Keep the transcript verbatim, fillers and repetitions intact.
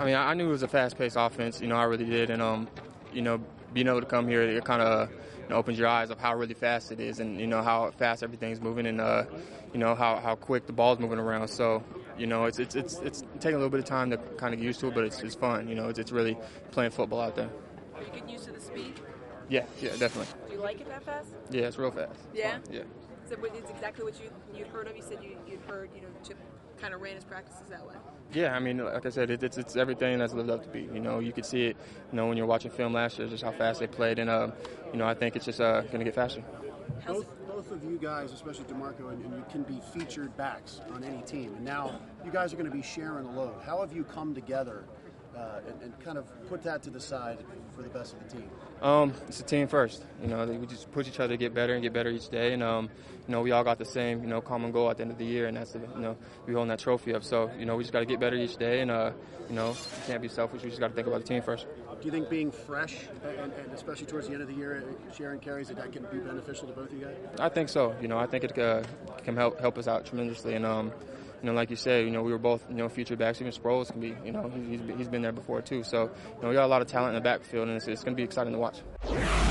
I mean, I knew it was a fast-paced offense. You know, I really did, and um, you know, being able to come here, it kind of you know, opens your eyes of how really fast it is, and you know how fast everything's moving, and uh, you know how, how quick the ball's moving around. So, you know, it's it's it's it's taking a little bit of time to kind of get used to it, but it's it's fun. You know, it's it's really playing football out there. Are you getting used to the speed? Yeah, yeah, definitely. Do you like it that fast? Yeah, it's real fast. Yeah. Yeah. So it's exactly what you you'd heard of. You said you you'd heard you know Chip kind of ran his practices that way. Yeah, I mean, like I said, it, it's it's everything that's lived up to be. You know, you could see it. You know, when you're watching film last year, just how fast they played, and uh, you know, I think it's just uh, going to get faster. Both both of you guys, especially DeMarco, and, and you can be featured backs on any team, and now you guys are going to be sharing a load. How have you come together uh, and, and kind of put that to the side for the best of the team? Um, it's a team first. You know, we just push each other to get better and get better each day. And um, you know, we all got the same, you know, common goal at the end of the year, and that's, the, you know, we holding that trophy up. So, you know, we just got to get better each day, and uh, you know, you can't be selfish. We just got to think about the team first. Do you think being fresh, and, and especially towards the end of the year, sharing carries, that that can be beneficial to both of you guys? I think so. You know, I think it uh, can help help us out tremendously, and um, you know, like you said, you know, we were both, you know, featured backs. Even Sproles can be, you know, he's he's been there before too. So, you know, we got a lot of talent in the backfield, and it's, it's going to be exciting to watch.